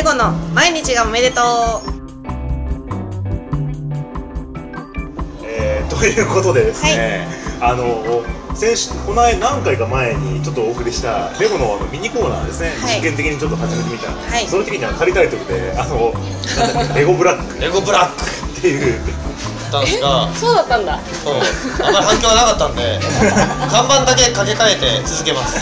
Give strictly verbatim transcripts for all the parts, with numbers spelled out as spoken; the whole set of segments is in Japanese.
ゴの毎日がおめでとう。 えー、ということでですね、はい、あの先週この間何回か前にちょっとお送りしたレゴのあのミニコーナーですね、はい、実験的にちょっと始めてみた、はい、その時には仮タイトルであのなんだっけレゴブラックレゴブラックっていうたんですが、 そうだったんだ。 そう、あんまり反響はなかったんで看板だけ掛け替えて続けます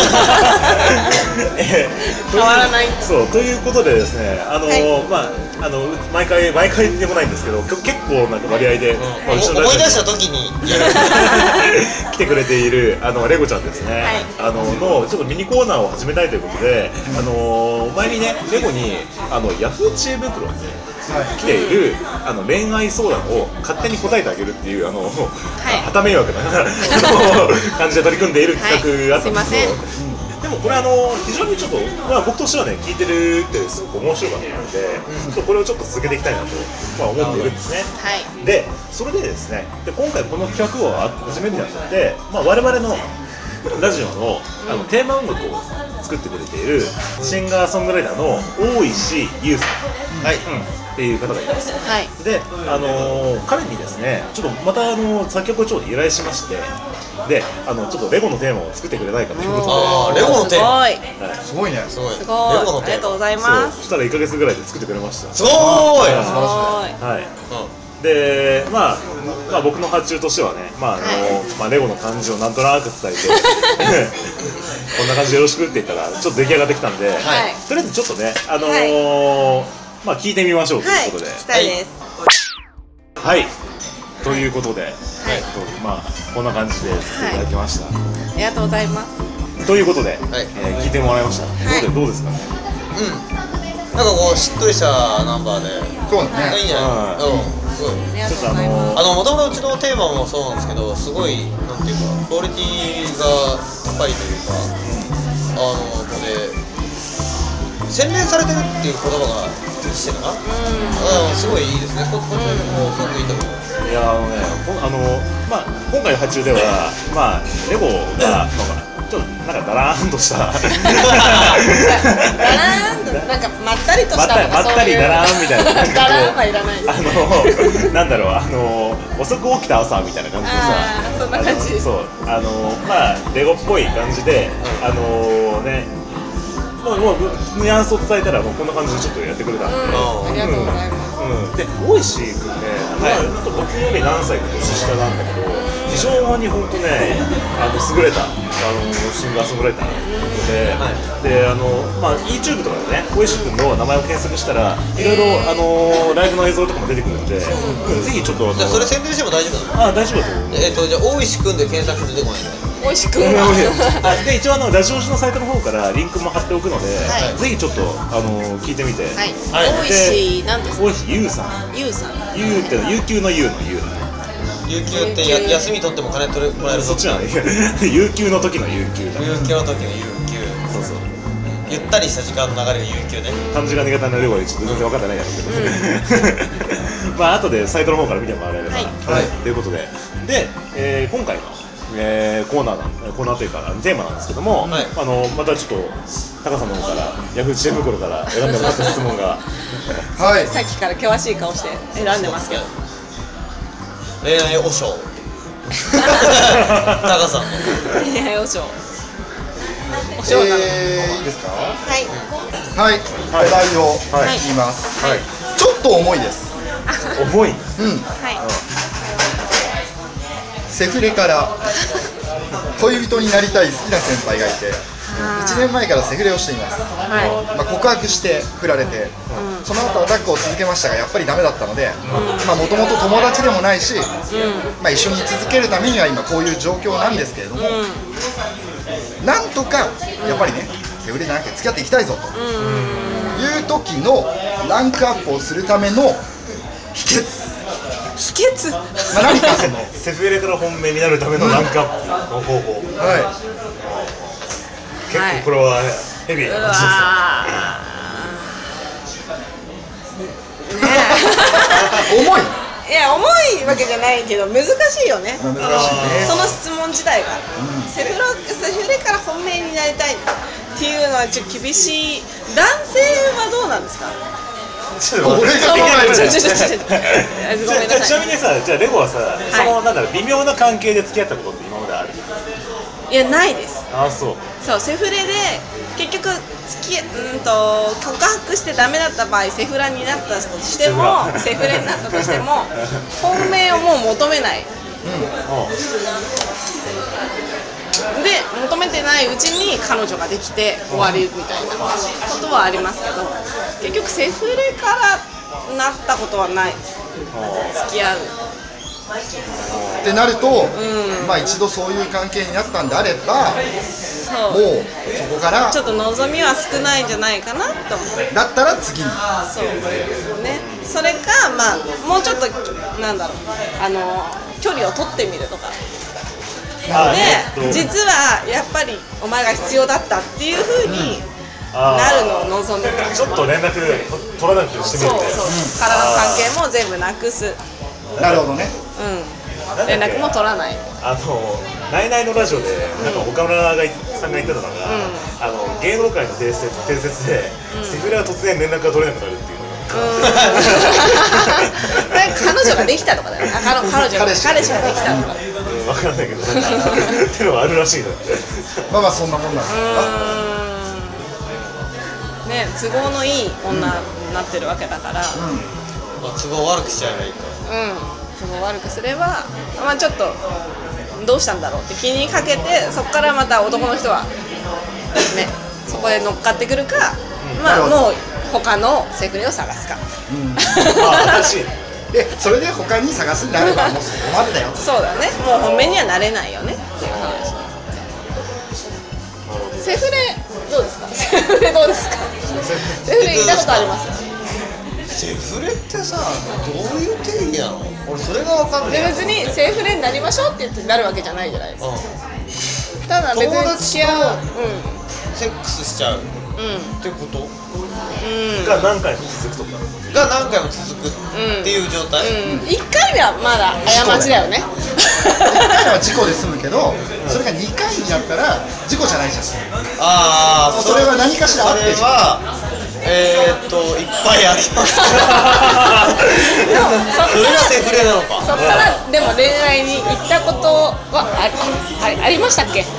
えー、変わらない。 そうということでですね、あの、はい、まああの毎回毎回でもないんですけど、結構なんか割合で、うんまあ、 思い出した時に来てくれているあのレゴちゃんですね、はい、あののちょっとミニコーナーを始めたいということで、あの前にねレゴにあのヤフー知恵袋に来ているあの恋愛相談を勝手に答えてあげるっていうあの、はい、はた迷惑な感じで取り組んでいる企画があったんですけど、はい、でもこれあの非常にちょっと、まあ、僕としてはね聞いてるってすごく面白かったので、うん、ちょっとこれをちょっと続けていきたいなと、まあ、思っているんですね、はい、でそれでですねで今回この企画を始めるにあたって、まあ、我々のラジオ の, あのテーマ音楽を作ってくれているシンガーソングライターの大石優さん、はい、うんっていう方がいます、はい、で、あのー、彼にですねちょっとまた、あのー、作曲をちょっと依頼しまして、であのちょっとレゴのテーマを作ってくれないかということで、 あレゴのテーマ、 はい、 すごいね、すごい、 すごい、レゴのテーマありがとうございます。 そしたらいっかげつぐらいで作ってくれました。 すごーい、 素晴らしい、はい、うん、で、まあ、まあ僕の発注としてはね、まああのーはいまあ、レゴの感じをなんとなく伝えてこんな感じでよろしくって言ったらちょっと出来上がってきたんで、はい、とりあえずちょっとね、あのーはいまあ聞いてみましょうということで、 はい、聞きたいです。 はい、ということで、はい、まあこんな感じで作っていただきました。 はい、ありがとうございます。 ということで、はいえー、聞いてもらいました。はい、どうでどうですかね。 うん。なんかこうしっとりしたナンバーで、そうだね。いいんじゃない。うん。すごい。 ちょっとあのー、 あの元々うちのテーマもそうなんですけど、すごいなんていうかクオリティが高いというか、あのこれ洗練されてるっていう言葉がしてるな。うん。すごいいいですね。ここれもすごくいいと思います。 いやあのね、あのまあ今回の発注ではまあレゴがちょっとなんかダラーンとしたダラーンとなんかまったりとしたとかまったりダラーンみたいななんかダラーンはいらないです。 あのなんだろうあの遅く起きた朝みたいな感じでさ、 そんな感じ。 そうあのまあレゴっぽい感じであのね。もうもうニュアンスを伝えたらもうこんな感じでちょっとやってくれたんで、 うん、ありがとうございます。 うん、で大石君ね、はい、ちょっと僕より何歳か年下なんだけど、非常に本当ねあの優れたあのシンガーソングライターで、はい、であのまあ YouTube とかでね大石君の名前を検索したらいろいろあのライブの映像とかも出てくるんで、うん、ぜひちょっとじゃあそれ宣伝しても大丈夫なの？ あ大丈夫だと思う。 えっとじゃあ大石君で検索して出てこないんだよ。 大石くんあで一応あのラジオ誌のサイトの方からリンクも貼っておくので、はい、ぜひちょっとあの聞いてみて。 はい。大石なんですか？ 大石優さん。 優さん。 優って有給の優の優。 有給ってや休み取っても金取れもらえる。 そっちなの。有給の時の有給だ。 有給の時の有給。そうそう。ゆったりした時間の流れが有給ね。 漢字が苦手なレゴでちょっと全然分かってないやつけど。まあ後でサイトの方から見てもらえれば。はい。ということで、で、えー、今回の。えー、コーナーなんコーナーというかテーマなんですけども、はい、あのまたちょっとタカさんの方からヤフー知恵袋から選んでもらった質問がはい、さっきから険しい顔して選んでますけど、 恋愛おしょうタカさんの恋愛おしょうおしょうなの、 えー、いいですか？ はいはい、はい、お題を言います、はいはい、ちょっと重いです重い？うん、 はい、 セフレから恋人になりたい好きな先輩がいていちねんまえからセフレをしています、はいまあ、告白して振られて、うん、その後アタックを続けましたがやっぱりダメだったのでもともと友達でもないし、うんまあ、一緒に続けるためには今こういう状況なんですけれども、うん、なんとかやっぱりねセフレじゃなくて付き合っていきたいぞという時のランクアップをするための秘訣秘訣、 まあ、何かそのセフレから本命になるためのランクアップの方法、うん、はい結構これはヘビーな話ですよ、ね、 重いいや重いわけじゃないけど難しいよね。 難しいね。 その質問自体が、うん、セフロセフレから本命になりたいっていうのはちょっと厳しい。男性はどうなんですか？ ちょっと俺がごめんなさい。 ちなみにさ、じゃあレゴはさ、はい、そのなんだろう微妙な関係で付き合ったことって今まである？ いやないです。 ああそう。 そうセフレで結局付きうんと告白してダメだった場合セフラになったとしてもセフレになったとしても本命をもう求めない。うん、で求めてないうちに彼女ができて終わりみたいなことはありますけど結局セフレからなったことはないです。付き合うってなると、うん、まあ一度そういう関係になったんであればそうもうそこからちょっと望みは少ないんじゃないかなと思う。 だったら次にそうね。それかまあもうちょっとなんだろうあの距離を取ってみるとかで実はやっぱりお前が必要だったっていう風になるのを望む。 ちょっと連絡取らなくてしてみるみたいな。 そうそう体の関係も全部なくす。 なるほどね。 うん。連絡も取らない。 あのナイナイのラジオでなんか岡村がさんが言ってたのが、うん、あの芸能界の伝説伝説で、うん、セフレは突然連絡が取れなくなるっていう。 彼女ができたとかだよね。彼女が彼氏ができたとか。 分からないけど、ってのがあるらしいの。 まあまあそんなもんなんですね、都合のいい女になってるわけだから。 うんまあ、都合悪くしちゃえばいいか。 うん、都合悪くすれば、まあちょっとどうしたんだろうって気にかけて、そこからまた男の人はね、そこで乗っかってくるか、うん、まあもう他のセフレを探すか。 うん、ああ、正しい。 で、それで他に探すんであればもうそこまでだよ。 そうだね。もう本命にはなれないよねっていう話。セフレどうですか？セフレどうですか？セフレ行ったことあります？ セフレってさ、どういう定義なの？俺それが分かんない。 で別にセフレになりましょうって言ってなるわけじゃないじゃないですか。うん、ただ別に付き合う、うん、 セックスしちゃう、うん、ってこと？ うん、が何回も続くとか。 が何回も続くっていう状態。 うんうん、いっかいめはまだ過ちだよね。いっかいは事故で済むけど、それがにかいになったら事故じゃないじゃん。 ああ、 それは何かしらあってそれはえーっといっぱいあります。でもそれがセフレなのか。 そっからでも恋愛に行ったことはあり、ありましたっけ？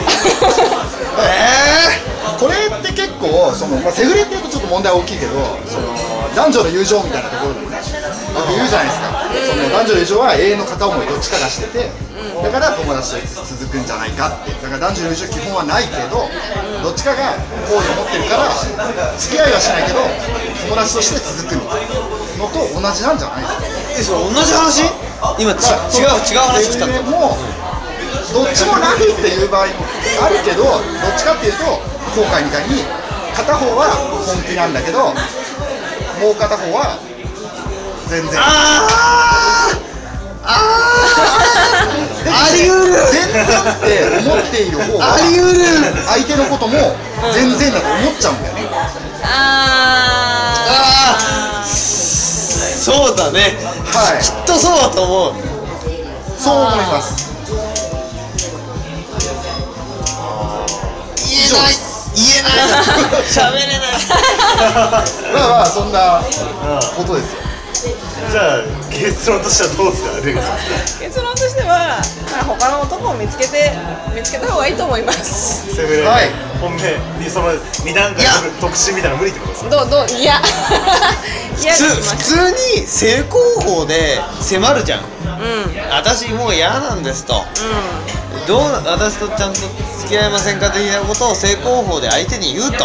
えー、これって結構その、まあ、セフレっていうとちょっと問題大きいけど、その男女の友情みたいなところでね、よく言うじゃないですか。その男女の友情は永遠の片思いどっちかがしてて、だから友達と続くんじゃないかって。だから男女の友情基本はないけど、どっちかが好意を持ってるから付き合いはしないけど友達として続くのと同じなんじゃないですか。 え、それ同じ話？今ち違う違う話来たの。 もどっちもないっていう場合もあるけど、どっちかっていうと後悔みたいに片方は本気なんだけどもう片方は全然あーあーありうる全然って思っている方がありうる相手のことも全然だと思っちゃうんだよね。 ああーそうだね、 はい、 きっとそうだと思う。 そう思います。 言えない言えない喋れないまあまあそんなことですよ。 じゃあ結論としてはどうですか、レゴさん。 結論としては、まあ、他の男を見つけて見つけた方がいいと思います。 セフレ、はい、本命にそのに段階特殊みたいなの無理ってことですか。 どうどういや普通普通に正攻法で迫るじゃん。うん、私もう嫌なんですと、うん、どう私とちゃんと付き合いませんか的なことを正攻法で相手に言うと、うん、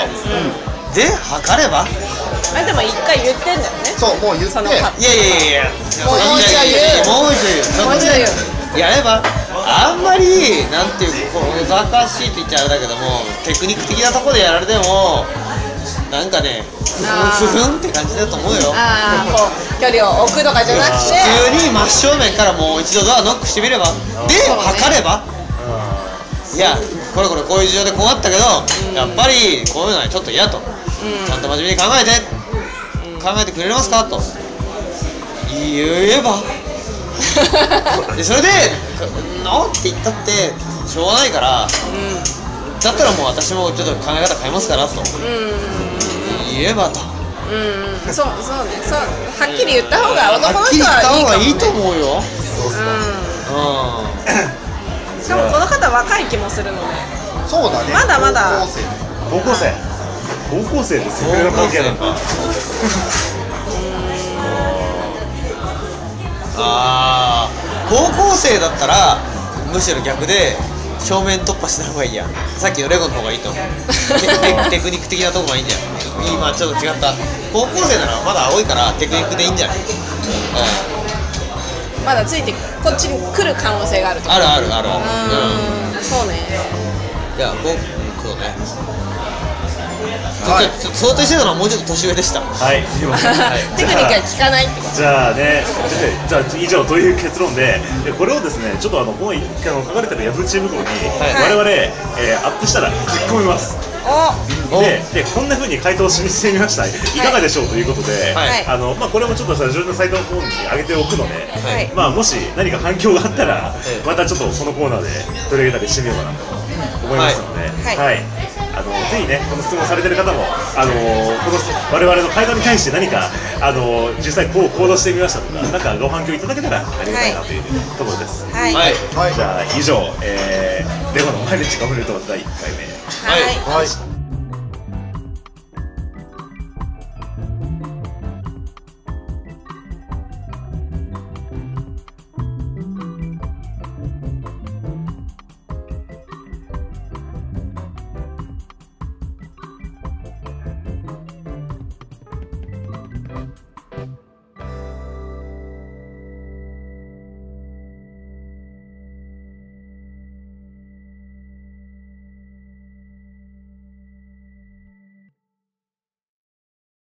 で測れば。 あでも一回言ってんだよね。 そうもう言って。いやいやいやいやもう一回言う。 もう一回言う。もう一回言う。やればあんまりなんていうこう難しいって言っちゃあれだけどもテクニック的なところでやられてもなんかねふふんって感じだと思うよ。 ああこう距離を置くとかじゃなくて普通に真正面からもう一度ドアノックしてみればで測れば。いやこれこれこういう事情でこうあったけど、うん、やっぱりこういうのはちょっと嫌と、うん、ちゃんと真面目に考えて、うん、考えてくれますかと言えばでそれで「の?」って言ったってしょうがないから、だったらもう私もちょっと考え方変えますからと言えばと。 うんうん、そうそうね、そうはっきり言った方が男の人はいいかもね。 はっきり言った方がいいと思うよ。 そうっすか。 うん。 しかもこの方若い気もするので、 そうだね。 まだまだ高校生。 高校生高校生でセフレの関係なんだ。 ああ、高校生だったらむしろ逆で正面突破した方がいいや。さっきのレゴの方がいいと思う。テ, テ, テクニック的なとこがいいんじゃない。今ちょっと違った。高校生ならまだ青いからテクニックでいいんじゃない。うん、 まだついてこっちに来る可能性があると。 あるあるあるある。 うん、そうね。 いや、こう、そうね。 はい、 ちょっと想定してたのはもうちょっと年上でした。 はい、すいません。 テクニックが効かないってこと。 じゃあね、じゃあ以上という結論で、でこれをですね、ちょっとあのこのあの書かれてるヤフー知恵袋に、 はい我々、えーアップしたら書き込みます。 お、 ででこんな風に回答を示してみました。いかがでしょうということで、 はいあのまあこれもちょっとさ自分のサイトの方に上げておくので、 はいまあもし何か反響があったら、 ええまたちょっとこのコーナーで取り上げたりしてみようかなと思いますので、 はいはい。あのぜひね、この質問されてる方も、あのこの我々の回答に対して何か、あの実際こう行動してみましたとか、なんかご反響いただけたらありがたいなというところです。 はいはい。 はい。 じゃあ以上、えー、レゴの毎日がぶれるとだいいっかいめ。 はい。 はい。